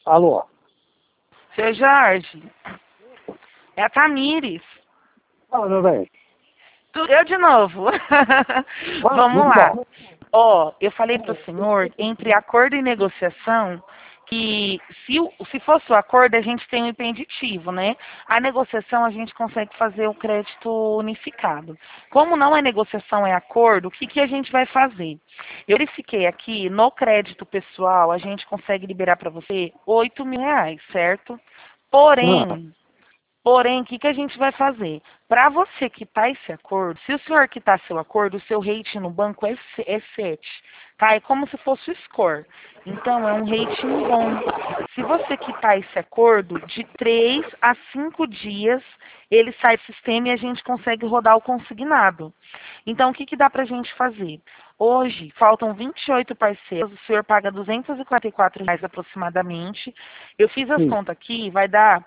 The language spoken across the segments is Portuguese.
Alô? Seu Jorge, é a Tamires. Fala, meu bem. Eu de novo. Vamos Tudo lá. bom? Ó, eu falei para o senhor, entre acordo e negociação, que se fosse o acordo, a gente tem o impeditivo, né? A negociação, a gente consegue fazer o crédito unificado. Como não é negociação, é acordo, o que, que a gente vai fazer? Eu verifiquei aqui, no crédito pessoal, a gente consegue liberar para você R$ 8.000, certo? Ah, Porém, o que, que a gente vai fazer? Para você quitar esse acordo, se o senhor quitar seu acordo, o seu rating no banco é 7, tá? É como se fosse o score. Então, é um rating bom. Se você quitar esse acordo, de 3 a 5 dias, ele sai do sistema e a gente consegue rodar o consignado. Então, o que, que dá para a gente fazer? Hoje, faltam 28 parcelas, o senhor paga R$ 244 aproximadamente. Eu fiz as sim. contas aqui, vai dar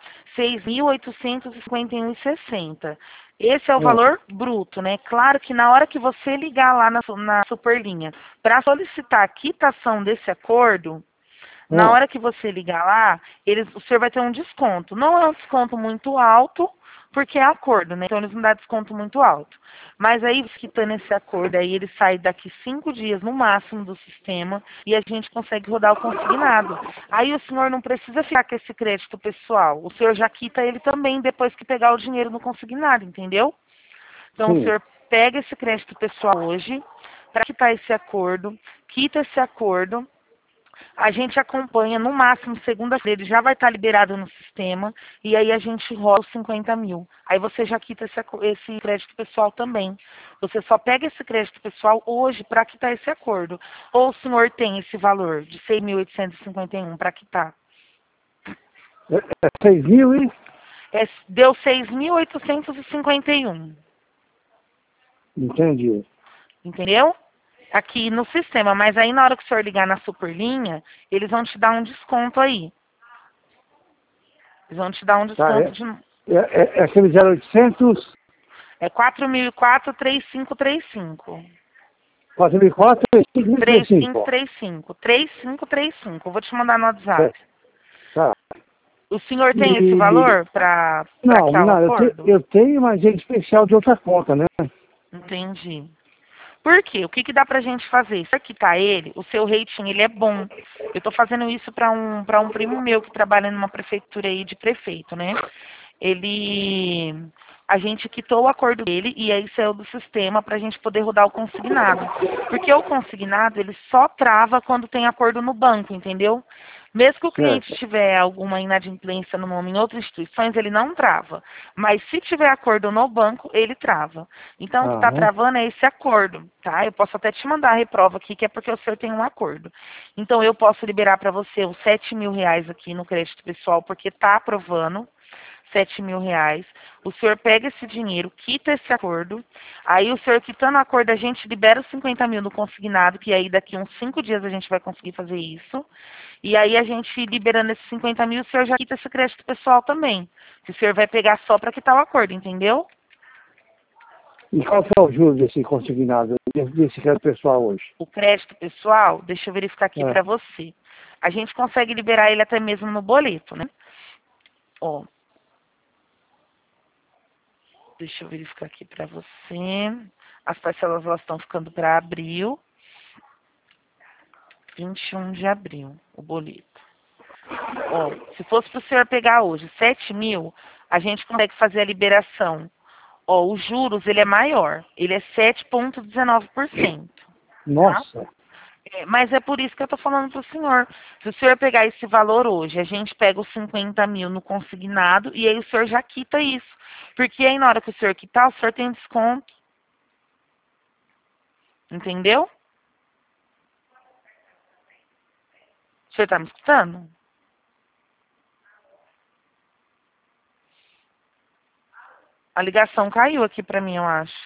6.851,60. Esse é o Ah, valor bruto, né? Claro que na hora que você ligar lá na Superlinha para solicitar a quitação desse acordo, na ah. hora que você ligar lá, o senhor vai ter um desconto. Não é um desconto muito alto, porque é acordo, né? Então eles não dão desconto muito alto. Mas aí, quitando esse acordo, aí ele sai daqui 5 dias no máximo do sistema e a gente consegue rodar o consignado. Aí o senhor não precisa ficar com esse crédito pessoal. O senhor já quita ele também depois que pegar o dinheiro no consignado, entendeu? Então o Sim. senhor pega esse crédito pessoal hoje para quitar esse acordo, quita esse acordo. A gente acompanha, no máximo, segunda-feira, ele já vai estar liberado no sistema, e aí a gente rola os 50 mil. Aí você já quita esse crédito pessoal também. Você só pega esse crédito pessoal hoje para quitar esse acordo. Ou o senhor tem esse valor de 6.851 para quitar? É 6 mil e... Deu 6.851, Entendi. entendeu? Aqui no sistema, mas aí na hora que o senhor ligar na Superlinha, eles vão te dar um desconto aí. Eles vão te dar um Tá, desconto de é aquele 0800, É 4.004-3535. 4004, 3535. 3535. 3535. Vou te mandar no É, WhatsApp. tá. O senhor tem esse E... valor para Não, quitar o não, acordo? eu tenho, mas é especial de outra conta, né? Entendi. Por quê? O que, que dá pra gente fazer? Se quitar ele, o seu rating ele é bom. Eu tô fazendo isso para um primo meu que trabalha numa prefeitura aí de prefeito, né? Ele a gente quitou o acordo dele e aí saiu do sistema para a gente poder rodar o consignado. Porque o consignado ele só trava quando tem acordo no banco, entendeu? Mesmo que o cliente Certo. tiver alguma inadimplência no nome em outras instituições, ele não trava. Mas se tiver acordo no banco, ele trava. Então, o que está Aham. travando é esse acordo, tá? Eu posso até te mandar a reprova aqui, que é porque o senhor tem um acordo. Então, eu posso liberar para você os R$ 7.000 aqui no crédito pessoal, porque está aprovando. R$ 7.000. O senhor pega esse dinheiro, quita esse acordo. Aí o senhor quitando o acordo, a gente libera os 50 mil no consignado, que aí daqui uns 5 dias a gente vai conseguir fazer isso. E aí a gente liberando esses 50 mil, o senhor já quita esse crédito pessoal também. Que o senhor vai pegar só para quitar o acordo, entendeu? E qual que é o juros desse consignado, desse crédito pessoal hoje? O crédito pessoal, deixa eu verificar aqui É. para você. A gente consegue liberar ele até mesmo no boleto, né? Ó, deixa eu verificar aqui para você. As parcelas elas estão ficando para abril, 21 de abril, o boleto. Ó, se fosse para o senhor pegar hoje 7 mil, a gente consegue fazer a liberação. Ó, os juros ele é maior, ele é 7,19%, tá? Nossa. Mas é por isso que eu estou falando para o senhor. Se o senhor pegar esse valor hoje, a gente pega os 50 mil no consignado e aí o senhor já quita isso. Porque aí na hora que o senhor quitar, o senhor tem desconto. Entendeu? O senhor está me escutando? A ligação caiu aqui para mim, eu acho.